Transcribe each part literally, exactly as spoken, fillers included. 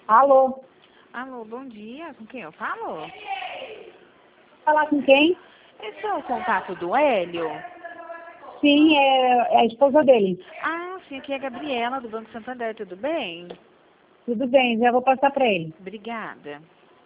Alô? Alô, bom dia. Com quem eu falo? Falar com quem? Esse é o contato do Hélio? Sim, é, é a esposa dele. Ah, sim, aqui é a Gabriela, do Banco Santander, tudo bem? Tudo bem, já vou passar para ele. Obrigada.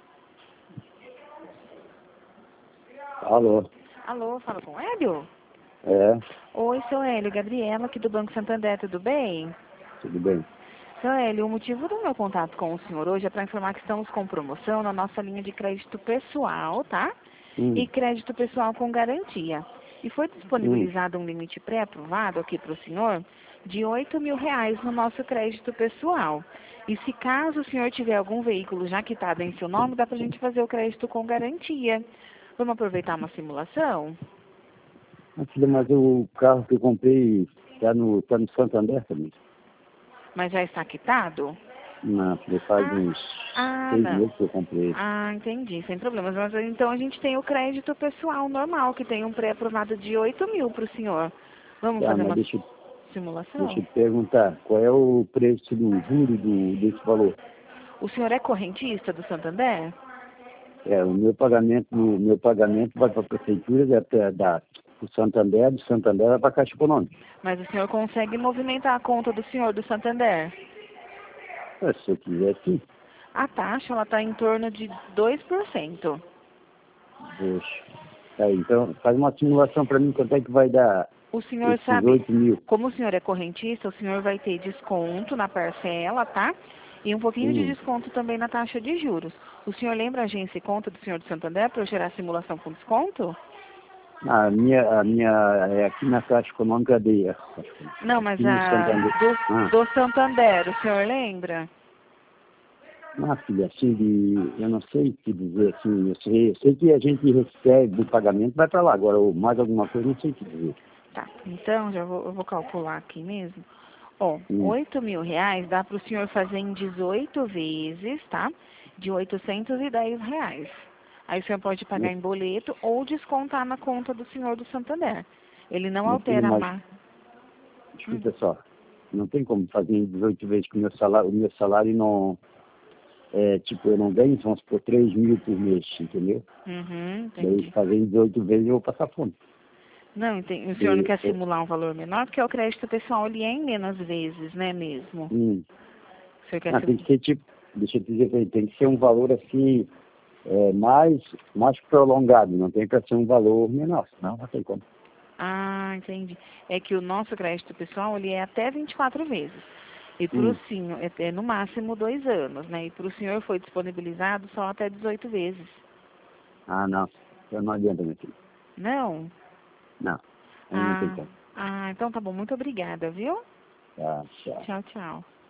Alô? Alô, fala com o Hélio? É, Oi, seu Hélio, Gabriela, aqui do Banco Santander, tudo bem? tudo bem. Seu Hélio, o motivo do meu contato com o senhor hoje é para informar que estamos com promoção na nossa linha de crédito pessoal, tá? Hum, E crédito pessoal com garantia. E foi hum. disponibilizado um limite pré-aprovado aqui para o senhor de oito mil reais no nosso crédito pessoal. E se caso o senhor tiver algum veículo já quitado em seu nome, dá para a gente fazer o crédito com garantia. Vamos aproveitar uma simulação? Ah, filha, mas o carro que eu comprei está no, tá no Santander também. Mas já está quitado? Na, filha, faz Ah, uns ah, seis não. meses que eu comprei. Ah, entendi, sem problemas. Mas então a gente tem o crédito pessoal normal, que tem um pré-aprovado de oito mil para o senhor. Vamos Tá, fazer mas uma deixa, eu- simulação? deixa eu te perguntar, qual é o preço do juro do, desse valor? O senhor é correntista do Santander? É, o meu pagamento, o meu pagamento vai para a prefeitura, até da do Santander, do Santander vai para a Caixa Econômica. Mas o senhor consegue movimentar a conta do senhor do Santander? É, se eu quiser, sim. A taxa ela está em torno de dois por cento. Deixa. Tá, então, faz uma simulação para mim, quanto é que vai dar O senhor esses sabe, oito mil? como o senhor é correntista, o senhor vai ter desconto na parcela, tá? E um pouquinho de Hum. desconto também na taxa de juros. O senhor lembra a agência e conta do senhor do Santander para eu gerar a simulação com desconto? A minha, a minha é aqui na Caixa Econômica de Não, mas aqui no a Santander. do, Ah, do Santander, o senhor lembra? ah, filha, assim, de, eu não sei te dizer, assim, eu sei, eu sei que a gente recebe o pagamento, vai para lá. Agora, ou mais alguma coisa, não sei te dizer. Tá, então já vou, eu vou calcular aqui mesmo. Ó, Hum. oito mil reais dá para o senhor fazer em dezoito vezes, tá? De oitocentos e dez reais. Aí o senhor pode pagar Meu, em boleto ou descontar na conta do senhor do Santander. Ele não meu filho, altera a mas, mar... Hum. escuta só, não tem como fazer em dezoito vezes que o meu salário, o meu salário não, é, tipo, eu não ganho, vamos por três mil por mês, entendeu? Uhum, Daí entendi. fazer em dezoito vezes eu vou passar fome. Não, entendi. O senhor não Daí, quer eu, simular um valor menor, porque o crédito pessoal ele é em menos vezes, né mesmo? hum. O senhor quer Ah, tem simular... que ser tipo, deixa eu te dizer, tem que ser um valor assim, é, mais, mais prolongado, não tem para ser um valor menor, senão não tem como. Ah, entendi. É que o nosso crédito pessoal, ele é até vinte e quatro vezes. E para o Hum. senhor, é, é no máximo dois anos, né? E para o senhor foi disponibilizado só até dezoito vezes. Ah, não, então não adianta, meu filho. Não? Não, aí não tem Ah, como. ah, então tá bom. Muito obrigada, viu? Tá, tchau. Tchau, tchau.